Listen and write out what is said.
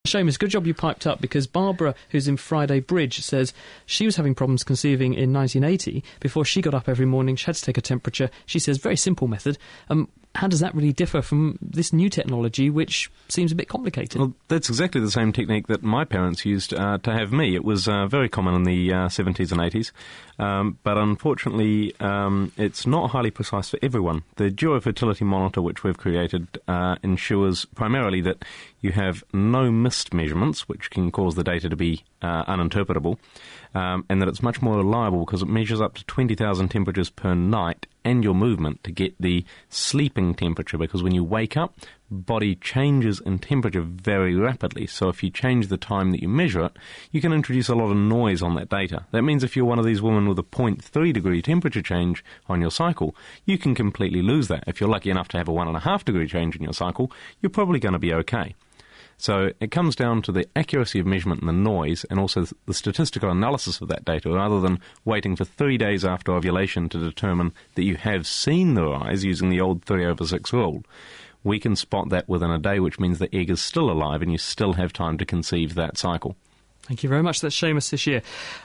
Seamus, good job you piped up, because Barbara, who's in Friday Bridge, says she was having problems conceiving in 1980. Before she got up every morning, she had to take a temperature. She says, very simple method. How does that really differ from this new technology, which seems a bit complicated? Well, that's exactly the same technique that my parents used to have me. It was very common in the 70s and 80s, but unfortunately it's not highly precise for everyone. The Duo Fertility Monitor, which we've created, ensures primarily that you have no missed measurements, which can cause the data to be uninterpretable, and that it's much more reliable because it measures up to 20,000 temperatures per night and your movement to get the sleeping temperature, because when you wake up, body changes in temperature very rapidly. So if you change the time that you measure it, you can introduce a lot of noise on that data. That means if you're one of these women with a 0.3 degree temperature change on your cycle, you can completely lose that. If you're lucky enough to have a 1.5 degree change in your cycle, you're probably going to be okay. So it comes down to the accuracy of measurement and the noise, and also the statistical analysis of that data, rather than waiting for 3 days after ovulation to determine that you have seen the rise using the old 3/6 rule. We can spot that within a day, which means the egg is still alive and you still have time to conceive that cycle. Thank you very much. That's Seamus this year.